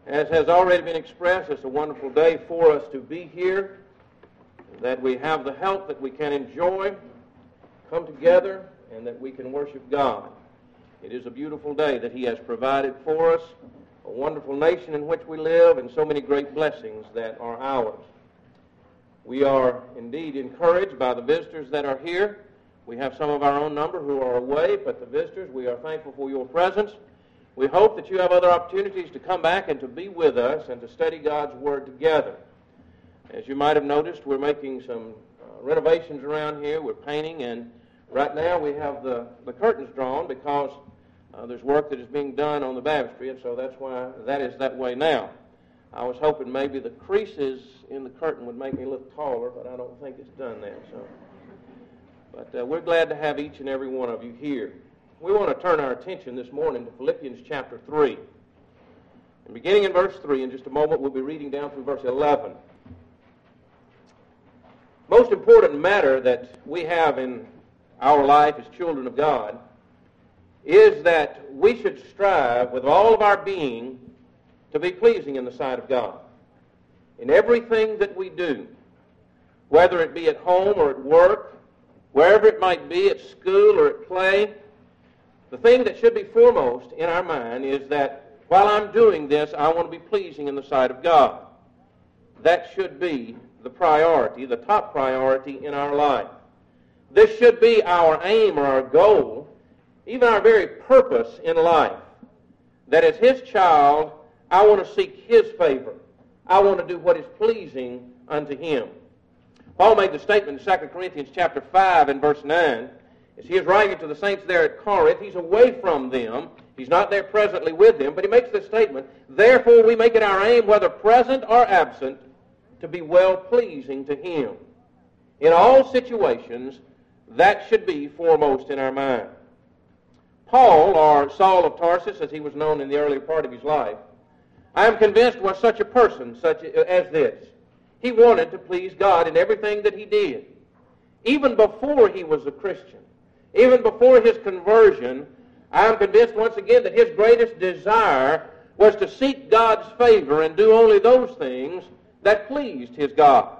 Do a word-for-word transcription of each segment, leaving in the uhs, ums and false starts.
As has already been expressed, it's a wonderful day for us to be here, that we have the health that we can enjoy, come together, and that we can worship God. It is a beautiful day that He has provided for us, a wonderful nation in which we live, and so many great blessings that are ours. We are indeed encouraged by the visitors that are here. We have some of our own number who are away, but the visitors, we are thankful for your presence. We hope that you have other opportunities to come back and to be with us and to study God's Word together. As you might have noticed, we're making some uh, renovations around here. We're painting, and right now we have the, the curtains drawn because uh, there's work that is being done on the baptistry, and so that's why that is that way now. I was hoping maybe the creases in the curtain would make me look taller, but I don't think it's done that. So, But uh, we're glad to have each and every one of you here. We want to turn our attention this morning to Philippians chapter three. And beginning in verse three, in just a moment, we'll be reading down through verse eleven. Most important matter that we have in our life as children of God is that we should strive with all of our being to be pleasing in the sight of God. In everything that we do, whether it be at home or at work, wherever it might be, at school or at play, the thing that should be foremost in our mind is that while I'm doing this, I want to be pleasing in the sight of God. That should be the priority, the top priority in our life. This should be our aim or our goal, even our very purpose in life. That as His child, I want to seek His favor. I want to do what is pleasing unto Him. Paul made the statement in Second Corinthians chapter five and verse nine. As he is writing to the saints there at Corinth, he's away from them. He's not there presently with them, but he makes this statement, therefore we make it our aim, whether present or absent, to be well-pleasing to Him. In all situations, that should be foremost in our mind. Paul, or Saul of Tarsus, as he was known in the earlier part of his life, I am convinced was such a person such as this. He wanted to please God in everything that he did. Even before he was a Christian, even before his conversion, I am convinced once again that his greatest desire was to seek God's favor and do only those things that pleased his God.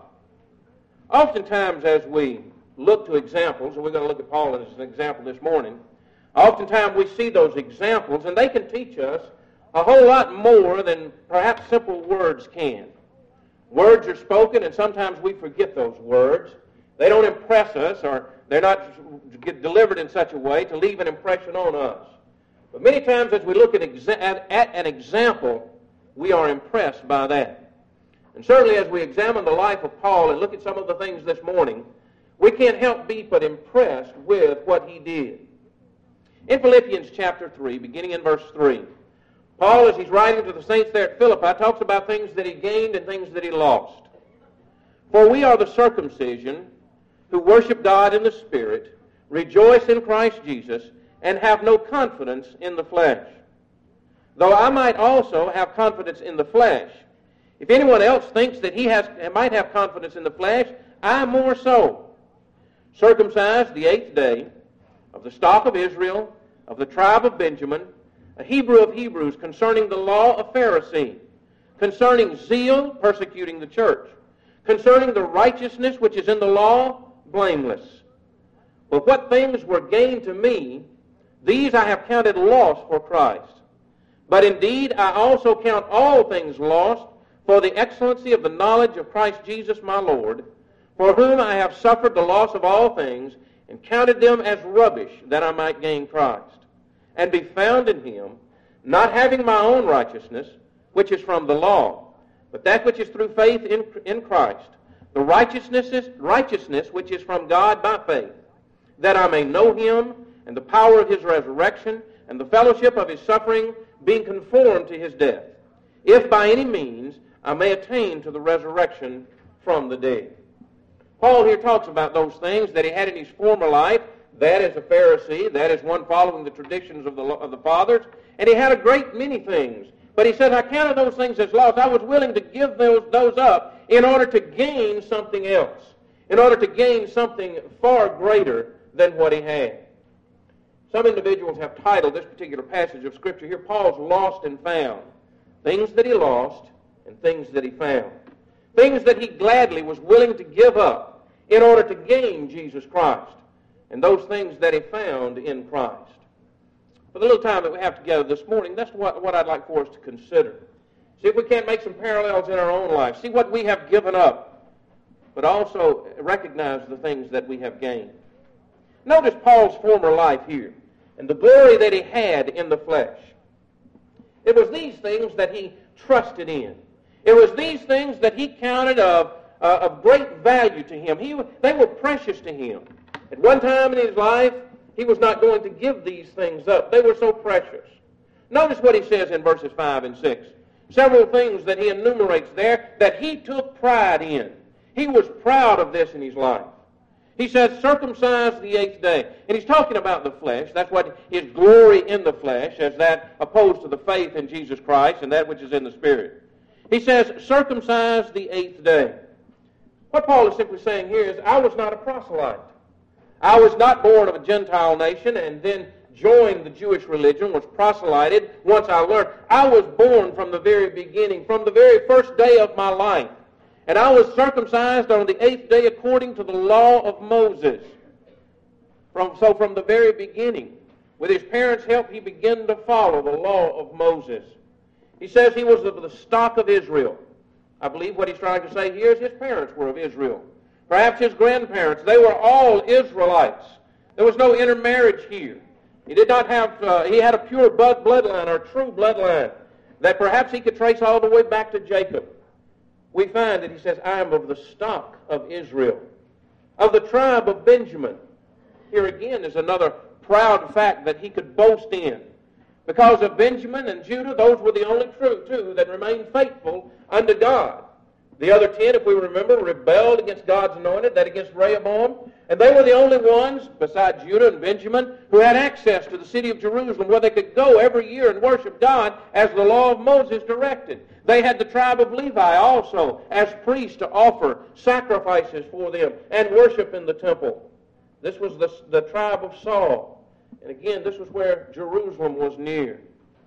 Oftentimes as we look to examples, and we're going to look at Paul as an example this morning, oftentimes we see those examples and they can teach us a whole lot more than perhaps simple words can. Words are spoken and sometimes we forget those words. They don't impress us, or they're not get delivered in such a way to leave an impression on us. But many times as we look at, exa- at, at an example, we are impressed by that. And certainly as we examine the life of Paul and look at some of the things this morning, we can't help be but impressed with what he did. In Philippians chapter three, beginning in verse three, Paul, as he's writing to the saints there at Philippi, talks about things that he gained and things that he lost. For we are the circumcision who worship God in the Spirit, rejoice in Christ Jesus, and have no confidence in the flesh. Though I might also have confidence in the flesh. If anyone else thinks that he has might have confidence in the flesh, I more so. Circumcised the eighth day, of the stock of Israel, of the tribe of Benjamin, a Hebrew of Hebrews, concerning the law of Pharisee, concerning zeal, persecuting the church, concerning the righteousness which is in the law, blameless. But what things were gained to me, these I have counted loss for Christ. But indeed I also count all things lost for the excellency of the knowledge of Christ Jesus my Lord, for whom I have suffered the loss of all things, and counted them as rubbish, that I might gain Christ, and be found in Him, not having my own righteousness, which is from the law, but that which is through faith in, in Christ, the righteousness, is, righteousness which is from God by faith, that I may know Him, and the power of His resurrection, and the fellowship of His suffering, being conformed to His death, if by any means I may attain to the resurrection from the dead. Paul here talks about those things that he had in his former life. That is a Pharisee. That is one following the traditions of the, of the fathers. And he had a great many things. But he said, I counted those things as lost. I was willing to give those, those up in order to gain something else, in order to gain something far greater than what he had. Some individuals have titled this particular passage of Scripture here, Paul's Lost and Found. things that he lost, and things that he found. Things that he gladly was willing to give up in order to gain Jesus Christ, and those things that he found in Christ. For the little time that we have together this morning, that's what, what I'd like for us to consider. See if we can't make some parallels in our own life. See what we have given up, but also recognize the things that we have gained. Notice Paul's former life here and the glory that he had in the flesh. It was these things that he trusted in. It was these things that he counted of, uh, of great value to him. He, they were precious to him. At one time in his life, he was not going to give these things up. They were so precious. Notice what he says in verses five and six. Several things that he enumerates there that he took pride in. He was proud of this in his life. He says, circumcised the eighth day. And he's talking about the flesh. That's what his glory in the flesh, as that opposed to the faith in Jesus Christ and that which is in the Spirit. He says, circumcised the eighth day. What Paul is simply saying here is, I was not a proselyte. I was not born of a Gentile nation and then joined the Jewish religion, was proselyted once I learned. I was born from the very beginning, from the very first day of my life. And I was circumcised on the eighth day according to the law of Moses. From, so from the very beginning, with his parents' help, he began to follow the law of Moses. He says he was of the stock of Israel. I believe what he's trying to say here is his parents were of Israel. Perhaps his grandparents, they were all Israelites. There was no intermarriage here. He did not have, uh, he had a pure blood bloodline or true bloodline that perhaps he could trace all the way back to Jacob. We find that he says, I am of the stock of Israel, of the tribe of Benjamin. Here again is another proud fact that he could boast in. Because of Benjamin and Judah, those were the only true two that remained faithful unto God. The other ten, if we remember, rebelled against God's anointed, that against Rehoboam. And they were the only ones, besides Judah and Benjamin, who had access to the city of Jerusalem where they could go every year and worship God as the law of Moses directed. They had the tribe of Levi also as priests to offer sacrifices for them and worship in the temple. This was the, the tribe of Saul. And again, this was where Jerusalem was near.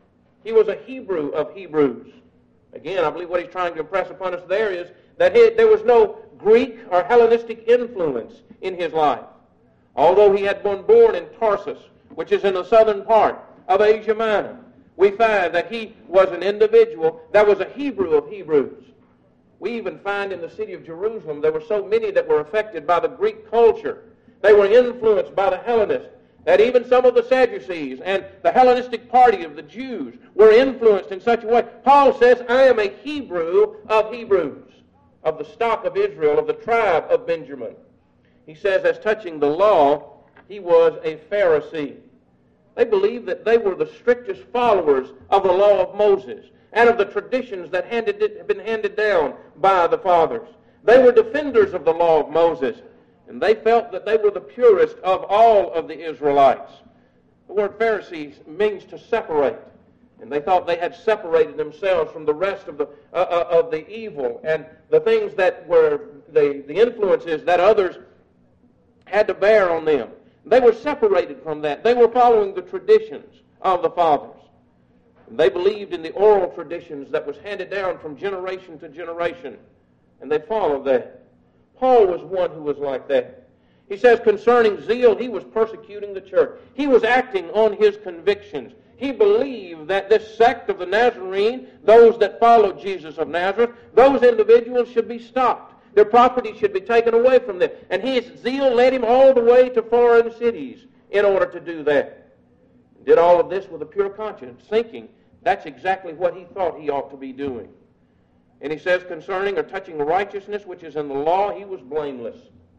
He was a Hebrew of Hebrews. Again, I believe what he's trying to impress upon us there is that he, there was no Greek or Hellenistic influence in his life. Although he had been born in Tarsus, which is in the southern part of Asia Minor, we find that he was an individual that was a Hebrew of Hebrews. We even find in the city of Jerusalem there were so many that were affected by the Greek culture. They were influenced by the Hellenists. That even some of the Sadducees and the Hellenistic party of the Jews were influenced in such a way. Paul says, I am a Hebrew of Hebrews, of the stock of Israel, of the tribe of Benjamin. He says, as touching the law, he was a Pharisee. They believed that they were the strictest followers of the law of Moses and of the traditions that handed, had been handed down by the fathers. They were defenders of the law of Moses. And they felt that they were the purest of all of the Israelites. The word Pharisees means to separate. And they thought they had separated themselves from the rest of the uh, uh, of the evil and the things that were the, the influences that others had to bear on them. They were separated from that. They were following the traditions of the fathers. And they believed in the oral traditions that was handed down from generation to generation. And they followed that. Paul was one who was like that. He says concerning zeal, he was persecuting the church. He was acting on his convictions. He believed that this sect of the Nazarene, those that followed Jesus of Nazareth, those individuals should be stopped. Their property should be taken away from them. And his zeal led him all the way to foreign cities in order to do that. He did all of this with a pure conscience, thinking that's exactly what he thought he ought to be doing. And he says, concerning or touching righteousness, which is in the law, he was blameless.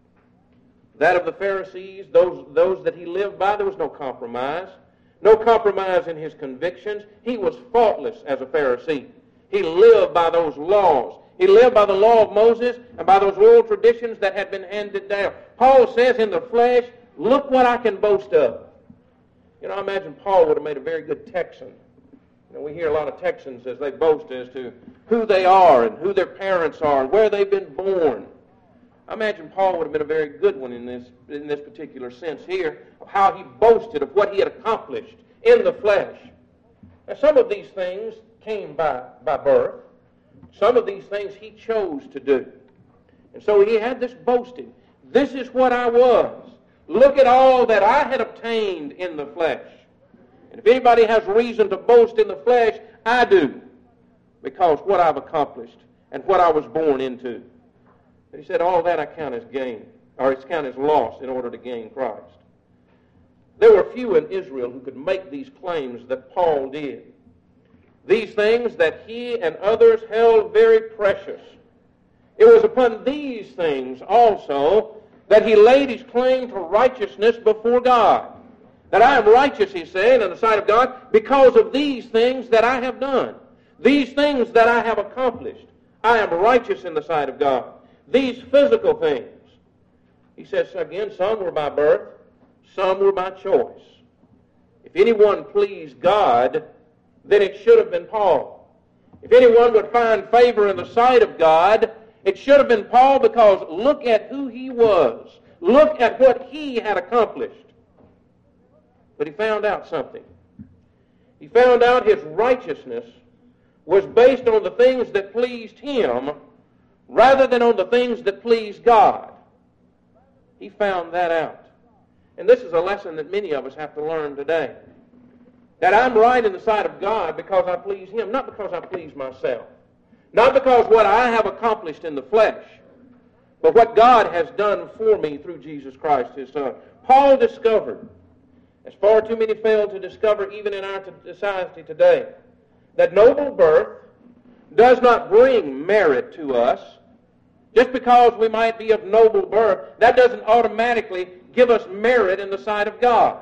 That of the Pharisees, those, those that he lived by, there was no compromise. No compromise in his convictions. He was faultless as a Pharisee. He lived by those laws. He lived by the law of Moses and by those oral traditions that had been handed down. Paul says in the flesh, look what I can boast of. You know, I imagine Paul would have made a very good Texan. You know, we hear a lot of Texans as they boast as to who they are and who their parents are and where they've been born. I imagine Paul would have been a very good one in this, in this particular sense here of how he boasted of what he had accomplished in the flesh. Now, some of these things came by, by birth. Some of these things he chose to do. And so he had this boasting. This is what I was. Look at all that I had obtained in the flesh. And if anybody has reason to boast in the flesh, I do. Because what I've accomplished and what I was born into. But he said, all that I count as gain, or it's count as loss in order to gain Christ. There were few in Israel who could make these claims that Paul did. These things that he and others held very precious. It was upon these things also that he laid his claim to righteousness before God. That I am righteous, he said, in the sight of God, because of these things that I have done. These things that I have accomplished. I am righteous in the sight of God. These physical things. He says, again, some were by birth, some were by choice. If anyone pleased God, then it should have been Paul. If anyone would find favor in the sight of God, it should have been Paul, because look at who he was. Look at what he had accomplished. But he found out something. He found out his righteousness was based on the things that pleased him rather than on the things that pleased God. He found that out. And this is a lesson that many of us have to learn today. That I'm right in the sight of God because I please him, not because I please myself. Not because what I have accomplished in the flesh, but what God has done for me through Jesus Christ, his Son. Paul discovered, as far too many fail to discover even in our t- society today, that noble birth does not bring merit to us. Just because we might be of noble birth, that doesn't automatically give us merit in the sight of God.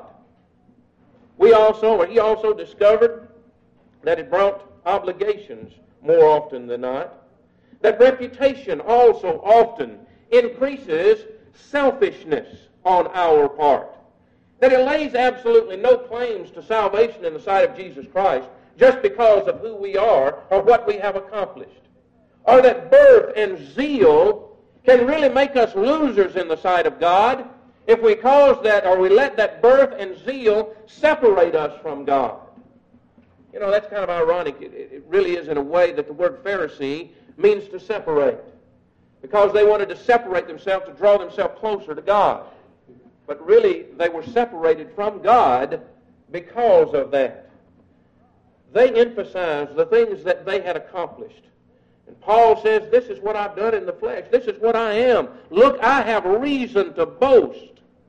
We also, or he also discovered that it brought obligations more often than not. That reputation also often increases selfishness on our part. That it lays absolutely no claims to salvation in the sight of Jesus Christ just because of who we are or what we have accomplished. Or that birth and zeal can really make us losers in the sight of God if we cause that, or we let that birth and zeal separate us from God. You know, that's kind of ironic. It, it really is in a way that the word Pharisee means to separate. Because they wanted to separate themselves to draw themselves closer to God. But really, they were separated from God because of that. They emphasized the things that they had accomplished. And Paul says, this is what I've done in the flesh. This is what I am. Look, I have reason to boast.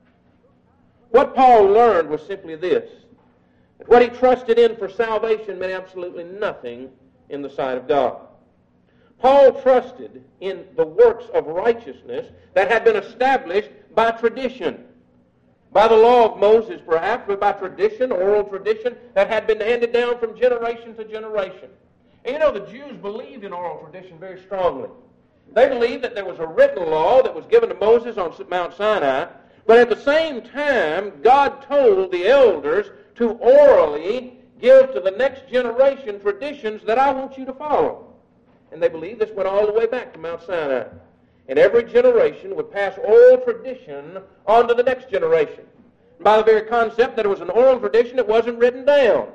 What Paul learned was simply this. That what he trusted in for salvation meant absolutely nothing in the sight of God. Paul trusted in the works of righteousness that had been established by tradition. By the law of Moses, perhaps, but by tradition, oral tradition, that had been handed down from generation to generation. And you know, the Jews believed in oral tradition very strongly. They believed that there was a written law that was given to Moses on Mount Sinai, but at the same time, God told the elders to orally give to the next generation traditions that I want you to follow. And they believed this went all the way back to Mount Sinai. And every generation would pass oral tradition on to the next generation. By the very concept that it was an oral tradition, it wasn't written down.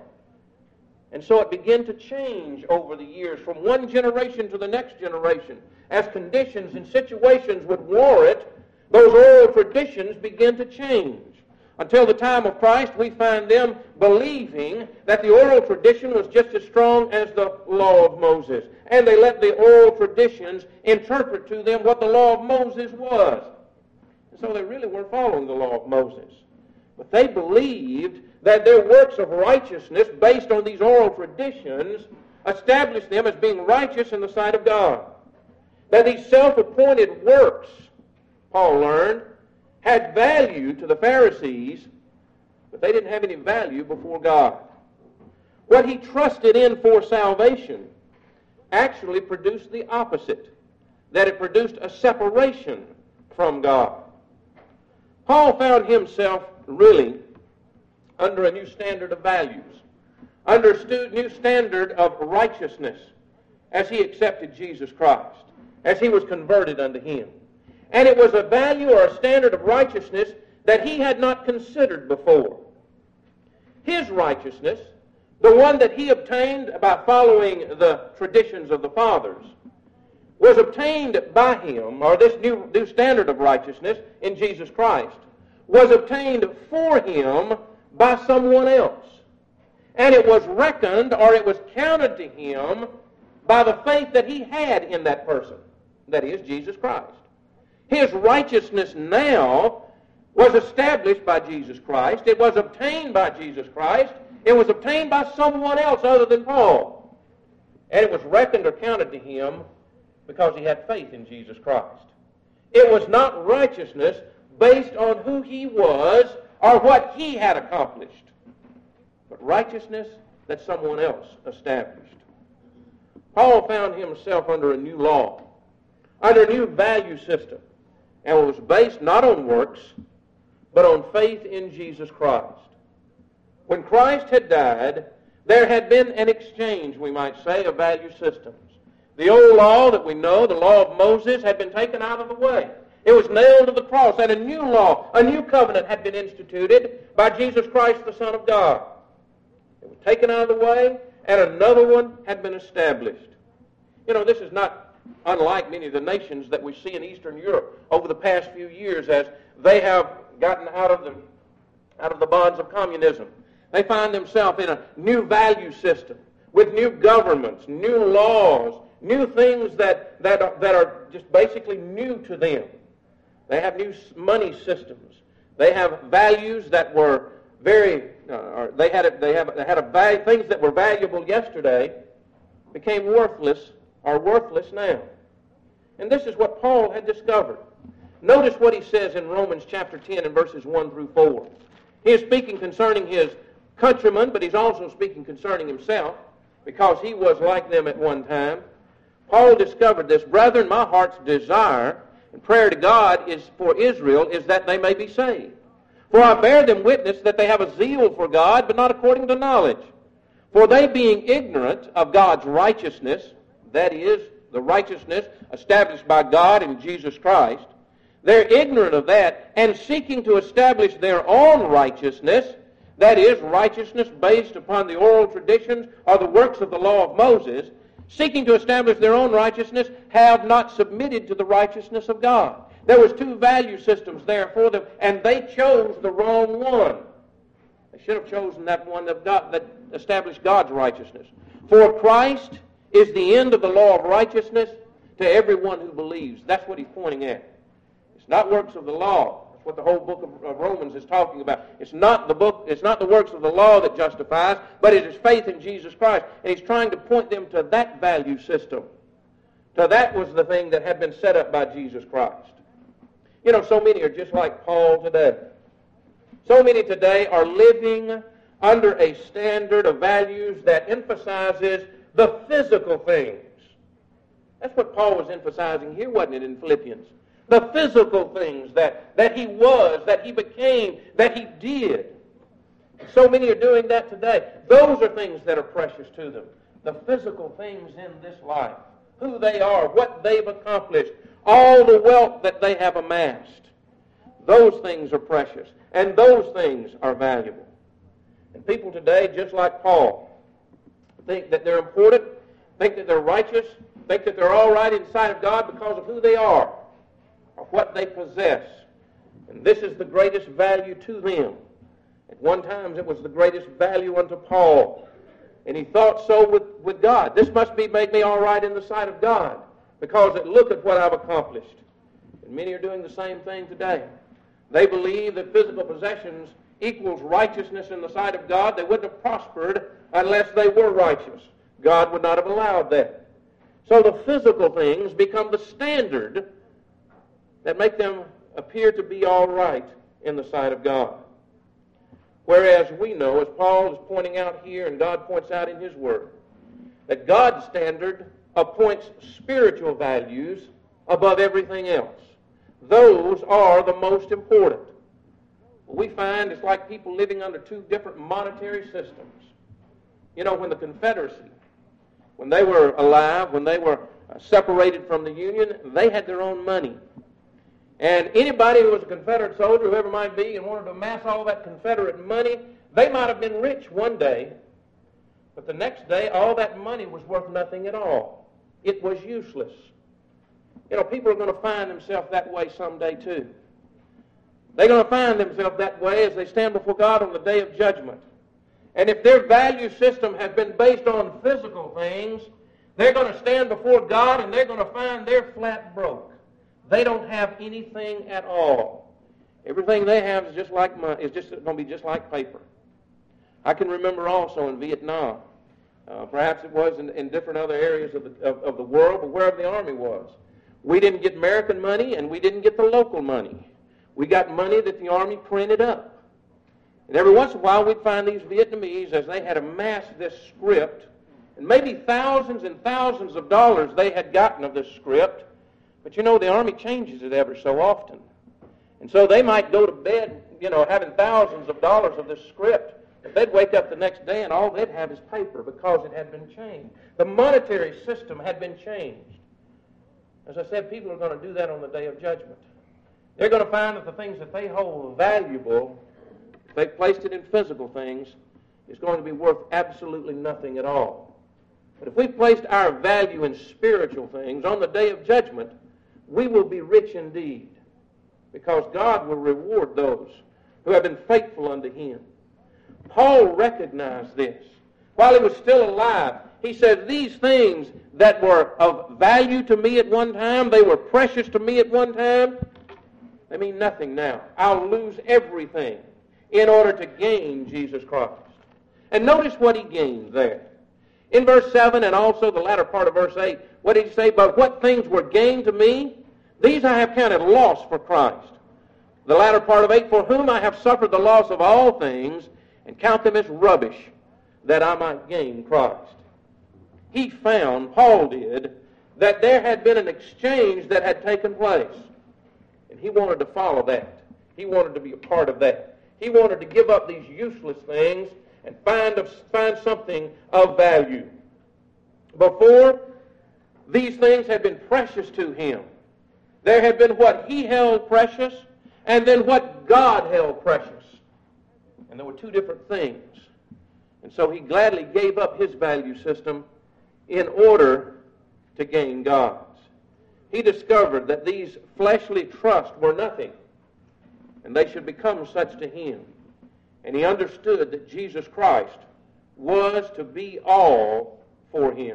And so it began to change over the years from one generation to the next generation. As conditions and situations would warrant, those oral traditions began to change. Until the time of Christ, we find them believing that the oral tradition was just as strong as the law of Moses. And they let the oral traditions interpret to them what the law of Moses was. And so they really weren't following the law of Moses. But they believed that their works of righteousness based on these oral traditions established them as being righteous in the sight of God. That these self-appointed works, Paul learned, had value to the Pharisees, but they didn't have any value before God. What he trusted in for salvation actually produced the opposite, that it produced a separation from God. Paul found himself really under a new standard of values, under a new standard of righteousness as he accepted Jesus Christ, as he was converted unto him. And it was a value or a standard of righteousness that he had not considered before. His righteousness the one that he obtained by following the traditions of the fathers, was obtained by him, or this new, new standard of righteousness in Jesus Christ, was obtained for him by someone else. And it was reckoned, or it was counted to him by the faith that he had in that person, that is, Jesus Christ. His righteousness now was established by Jesus Christ. It was obtained by Jesus Christ. It was obtained by someone else other than Paul. And it was reckoned or counted to him because he had faith in Jesus Christ. It was not righteousness based on who he was or what he had accomplished, but righteousness that someone else established. Paul found himself under a new law, under a new value system, and it was based not on works, but on faith in Jesus Christ. When Christ had died, there had been an exchange, we might say, of value systems. The old law that we know, the law of Moses, had been taken out of the way. It was nailed to the cross, and a new law, a new covenant had been instituted by Jesus Christ, the Son of God. It was taken out of the way, and another one had been established. You know, this is not unlike many of the nations that we see in Eastern Europe over the past few years as they have gotten out of the, out of the bonds of communism. They find themselves in a new value system with new governments, new laws, new things that, that, are, that are just basically new to them. They have new money systems. They have values that were very, uh, or they had a, they have they had a value, things that were valuable yesterday became worthless or worthless now. And this is what Paul had discovered. Notice what he says in Romans chapter ten and verses one through four. He is speaking concerning his countrymen, but he's also speaking concerning himself because he was like them at one time. Paul discovered this. Brethren, my heart's desire and prayer to God is for Israel is that they may be saved. For I bear them witness that they have a zeal for God, but not according to knowledge. For they being ignorant of God's righteousness, that is, the righteousness established by God in Jesus Christ, they're ignorant of that, and seeking to establish their own righteousness, that is, righteousness based upon the oral traditions or the works of the law of Moses, seeking to establish their own righteousness, have not submitted to the righteousness of God. There was two value systems there for them, and they chose the wrong one. They should have chosen that one that, God, that established God's righteousness. For Christ is the end of the law of righteousness to everyone who believes. That's what he's pointing at. It's not works of the law. That's what the whole book of, of Romans is talking about. It's not the book. It's not the works of the law that justifies, but it is faith in Jesus Christ. And he's trying to point them to that value system. So that was the thing that had been set up by Jesus Christ. You know, so many are just like Paul today. So many today are living under a standard of values that emphasizes the physical things. That's what Paul was emphasizing here, wasn't it, in Philippians? The physical things that, that he was, that he became, that he did. So many are doing that today. Those are things that are precious to them. The physical things in this life. Who they are, what they've accomplished, all the wealth that they have amassed. Those things are precious, and those things are valuable. And people today, just like Paul, think that they're important, think that they're righteous, think that they're all right in the sight of God because of who they are or what they possess. And this is the greatest value to them. At one time, it was the greatest value unto Paul. And he thought so with, with God. This must be make me all right in the sight of God because it, look at what I've accomplished. And many are doing the same thing today. They believe that physical possessions equals righteousness in the sight of God. They wouldn't have prospered unless they were righteous. God would not have allowed that. So the physical things become the standard that make them appear to be all right in the sight of God. Whereas we know, as Paul is pointing out here and God points out in his word, that God's standard appoints spiritual values above everything else. Those are the most important. We find it's like people living under two different monetary systems. You know, when the Confederacy, when they were alive, when they were separated from the Union, they had their own money. And anybody who was a Confederate soldier, whoever might be, and wanted to amass all that Confederate money, they might have been rich one day, But the next day, all that money was worth nothing at all. It was useless. You know, people are going to find themselves that way someday too. They're going to find themselves that way as they stand before God on the day of judgment. And if their value system has been based on physical things, they're going to stand before God and they're going to find they're flat broke. They don't have anything at all. Everything they have is just like money, is just going to be just like paper. I can remember also in Vietnam, uh, perhaps it was in, in different other areas of the, of, of the world, but wherever the Army was, we didn't get American money and we didn't get the local money. We got money that the Army printed up. And every once in a while we'd find these Vietnamese, as they had amassed this script, and maybe thousands and thousands of dollars they had gotten of this script, but you know, the Army changes it ever so often. And so they might go to bed, you know, having thousands of dollars of this script, but they'd wake up the next day and all they'd have is paper because it had been changed. The monetary system had been changed. As I said, people are going to do that on the day of judgment. They're going to find that the things that they hold valuable, if they've placed it in physical things, is going to be worth absolutely nothing at all. But if we've placed our value in spiritual things, on the day of judgment, we will be rich indeed, because God will reward those who have been faithful unto Him. Paul recognized this. While he was still alive, he said, these things that were of value to me at one time, they were precious to me at one time, they mean nothing now. I'll lose everything in order to gain Jesus Christ. And notice what he gained there. In verse seven and also the latter part of verse eight, what did he say? But what things were gained to me, these I have counted loss for Christ. The latter part of eight, for whom I have suffered the loss of all things, and count them as rubbish, that I might gain Christ. He found, Paul did, that there had been an exchange that had taken place. And he wanted to follow that. He wanted to be a part of that. He wanted to give up these useless things and find, a, find something of value. Before, these things had been precious to him. There had been what he held precious, and then what God held precious. And there were two different things. And so he gladly gave up his value system in order to gain God's. He discovered that these fleshly trusts were nothing, and they should become such to him. And he understood that Jesus Christ was to be all for him.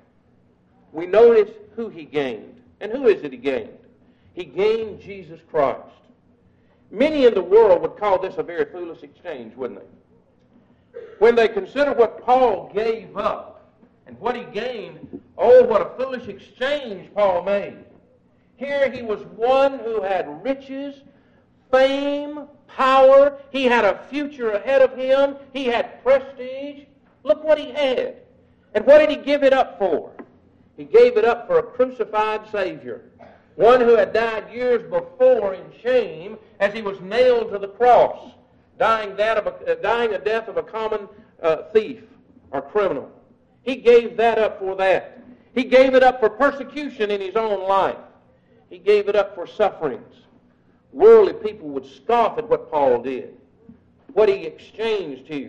We notice who he gained. And who is it he gained? He gained Jesus Christ. Many in the world would call this a very foolish exchange, wouldn't they? When they consider what Paul gave up and what he gained, oh, what a foolish exchange Paul made. Here he was one who had riches, fame, power. He had a future ahead of him. He had prestige. Look what he had. And what did he give it up for? He gave it up for a crucified Savior, one who had died years before in shame as he was nailed to the cross, dying, that of a, uh, dying a death of a common uh, thief or criminal. He gave that up for that. He gave it up for persecution in his own life. He gave it up for sufferings. Worldly people would scoff at what Paul did, what he exchanged here.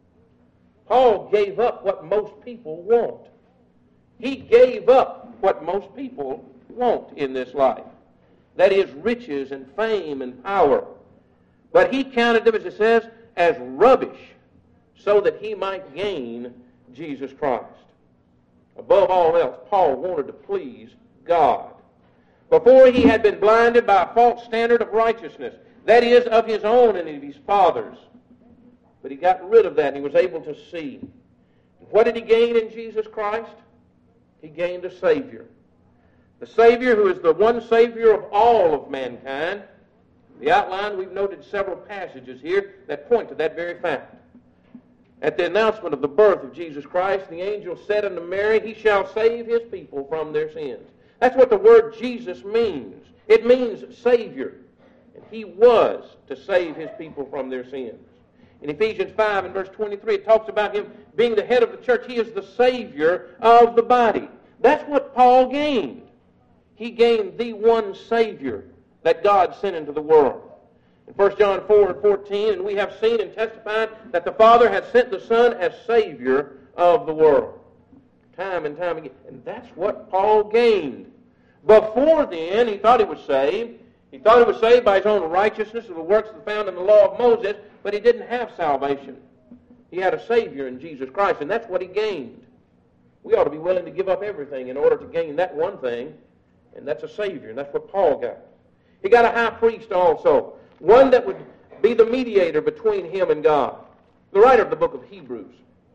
Paul gave up what most people want. He gave up what most people want in this life. That is riches and fame and power. But he counted them, as it says, as rubbish, so that he might gain Jesus Christ. Above all else, Paul wanted to please God. Before, he had been blinded by a false standard of righteousness, that is, of his own and of his father's. But he got rid of that and he was able to see. What did he gain in Jesus Christ? He gained a Savior. The Savior who is the one Savior of all of mankind. The outline, we've noted several passages here that point to that very fact. At the announcement of the birth of Jesus Christ, the angel said unto Mary, He shall save His people from their sins. That's what the word Jesus means. It means Savior. And He was to save His people from their sins. In Ephesians five and verse twenty-three, it talks about Him being the head of the church. He is the Savior of the body. That's what Paul gained. He gained the one Savior that God sent into the world. In First John four and fourteen, and we have seen and testified that the Father has sent the Son as Savior of the world. Time and time again. And that's what Paul gained. Before then, he thought he was saved. He thought he was saved by his own righteousness of the works that found in the law of Moses, but he didn't have salvation. He had a Savior in Jesus Christ, and that's what he gained. We ought to be willing to give up everything in order to gain that one thing, and that's a Savior, and that's what Paul got. He got a high priest also, one that would be the mediator between him and God. The writer of the book of Hebrews,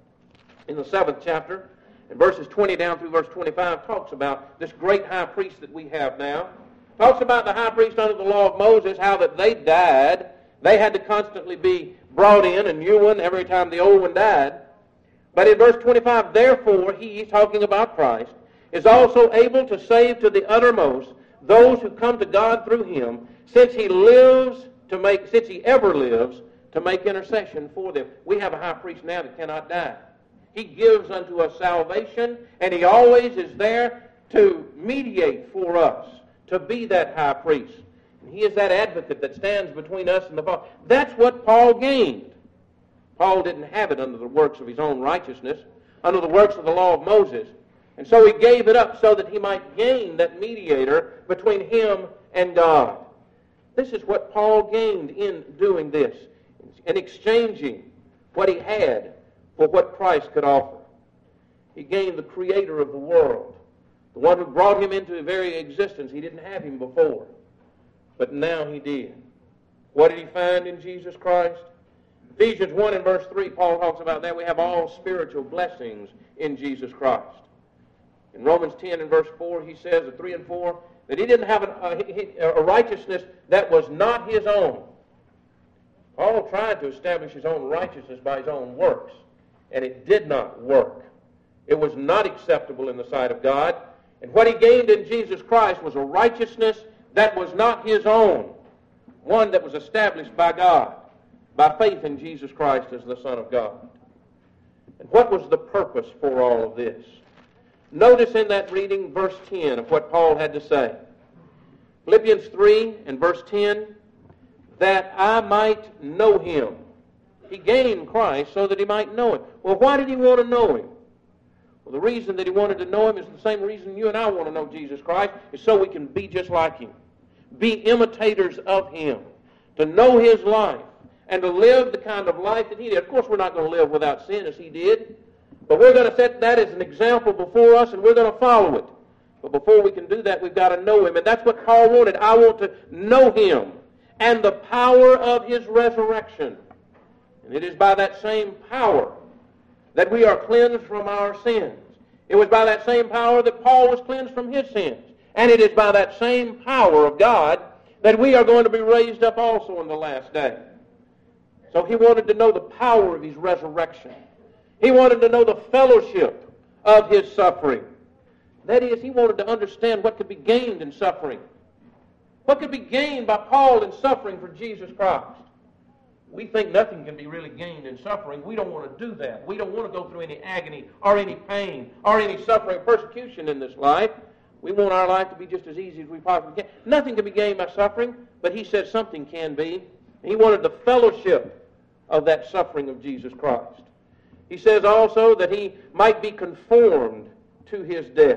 in the seventh chapter, in verses twenty down through verse twenty-five, talks about this great high priest that we have now. Talks about the high priest under the law of Moses, how that they died. They had to constantly be brought in, a new one, every time the old one died. But in verse twenty-five, therefore, he, talking about Christ, is also able to save to the uttermost those who come to God through him, since he lives to make, since he ever lives, to make intercession for them. We have a high priest now that cannot die. He gives unto us salvation, and he always is there to mediate for us, to be that high priest. And he is that advocate that stands between us and the Father. That's what Paul gained. Paul didn't have it under the works of his own righteousness, under the works of the law of Moses. And so he gave it up so that he might gain that mediator between him and God. This is what Paul gained in doing this, in exchanging what he had for what Christ could offer. He gained the creator of the world, the one who brought him into very existence. He didn't have him before, but now he did. What did he find in Jesus Christ? Ephesians one and verse three, Paul talks about that. We have all spiritual blessings in Jesus Christ. In Romans ten and verse four, he says, at three and four, that he didn't have an, a, a righteousness that was not his own. Paul tried to establish his own righteousness by his own works, and it did not work. It was not acceptable in the sight of God. And what he gained in Jesus Christ was a righteousness that was not his own, one that was established by God, by faith in Jesus Christ as the Son of God. And what was the purpose for all of this? Notice in that reading verse ten of what Paul had to say. Philippians three and verse ten, that I might know him. He gained Christ so that he might know him. Well, why did he want to know him? Well, the reason that he wanted to know him is the same reason you and I want to know Jesus Christ, is so we can be just like him, be imitators of him, to know his life, and to live the kind of life that he did. Of course, we're not going to live without sin as he did, but we're going to set that as an example before us, and we're going to follow it. But before we can do that, we've got to know him, and that's what Paul wanted. I want to know him and the power of his resurrection. And it is by that same power that we are cleansed from our sins. It was by that same power that Paul was cleansed from his sins. And it is by that same power of God that we are going to be raised up also in the last day. So he wanted to know the power of his resurrection. He wanted to know the fellowship of his suffering. That is, he wanted to understand what could be gained in suffering. What could be gained by Paul in suffering for Jesus Christ? We think nothing can be really gained in suffering. We don't want to do that. We don't want to go through any agony or any pain or any suffering or persecution in this life. We want our life to be just as easy as we possibly can. Nothing can be gained by suffering, but he said something can be. He wanted the fellowship of that suffering of Jesus Christ. He says also that he might be conformed to his death.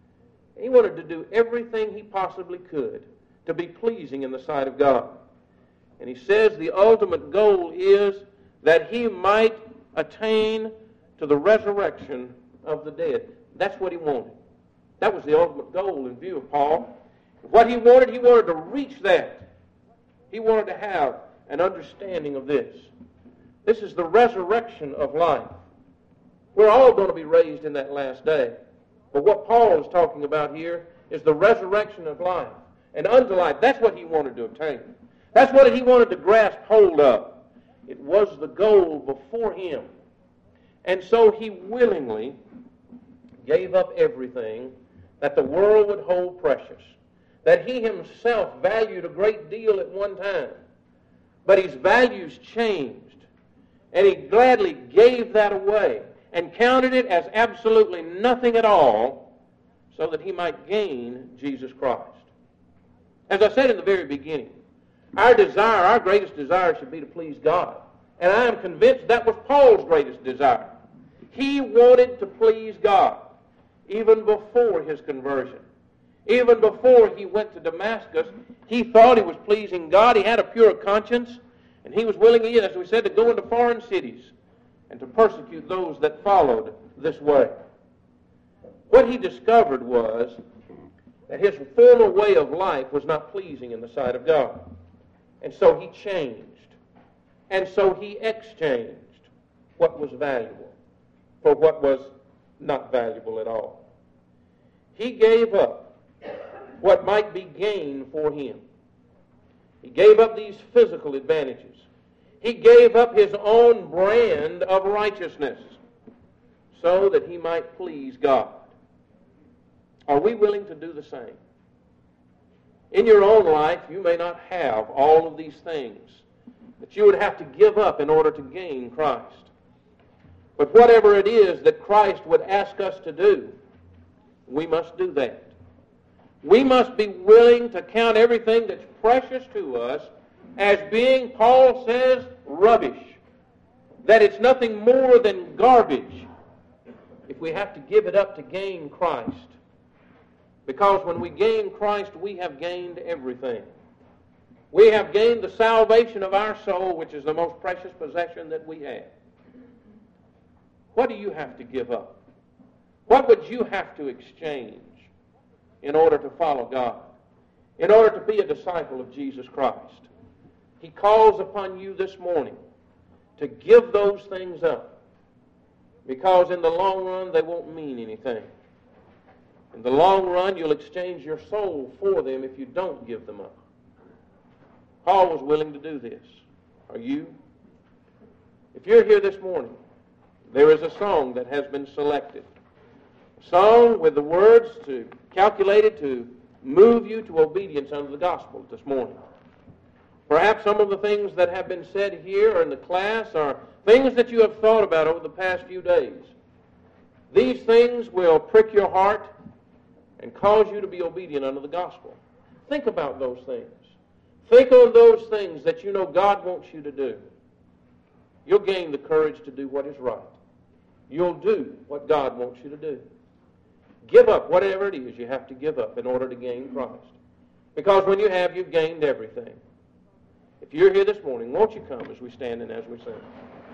He wanted to do everything he possibly could to be pleasing in the sight of God. And he says the ultimate goal is that he might attain to the resurrection of the dead. That's what he wanted. That was the ultimate goal in view of Paul. What he wanted, he wanted to reach that. He wanted to have an understanding of this. This is the resurrection of life. We're all going to be raised in that last day. But what Paul is talking about here is the resurrection of life. And unto life, that's what he wanted to obtain. That's what he wanted to grasp hold of. It was the goal before him. And so he willingly gave up everything that the world would hold precious, that he himself valued a great deal at one time. But his values changed, and he gladly gave that away and counted it as absolutely nothing at all so that he might gain Jesus Christ. As I said in the very beginning, our desire, our greatest desire should be to please God. And I am convinced that was Paul's greatest desire. He wanted to please God even before his conversion. Even before he went to Damascus, he thought he was pleasing God. He had a pure conscience, and he was willing, as we said, to go into foreign cities and to persecute those that followed this way. What he discovered was that his former way of life was not pleasing in the sight of God. And so he changed. And so he exchanged what was valuable for what was not valuable at all. He gave up what might be gain for him. He gave up these physical advantages. He gave up his own brand of righteousness so that he might please God. Are we willing to do the same? In your own life, you may not have all of these things that you would have to give up in order to gain Christ. But whatever it is that Christ would ask us to do, we must do that. We must be willing to count everything that's precious to us as being, Paul says, rubbish. That it's nothing more than garbage if we have to give it up to gain Christ. Because when we gain Christ, we have gained everything. We have gained the salvation of our soul, which is the most precious possession that we have. What do you have to give up? What would you have to exchange in order to follow God, in order to be a disciple of Jesus Christ? He calls upon you this morning to give those things up, because in the long run they won't mean anything. In the long run, you'll exchange your soul for them if you don't give them up. Paul was willing to do this. Are you? If you're here this morning, there is a song that has been selected. A song with the words to calculated to move you to obedience unto the gospel this morning. Perhaps some of the things that have been said here or in the class are things that you have thought about over the past few days. These things will prick your heart and cause you to be obedient unto the gospel. Think about those things. Think on those things that you know God wants you to do. You'll gain the courage to do what is right. You'll do what God wants you to do. Give up whatever it is you have to give up in order to gain Christ. Because when you have, you've gained everything. If you're here this morning, won't you come as we stand and as we sing?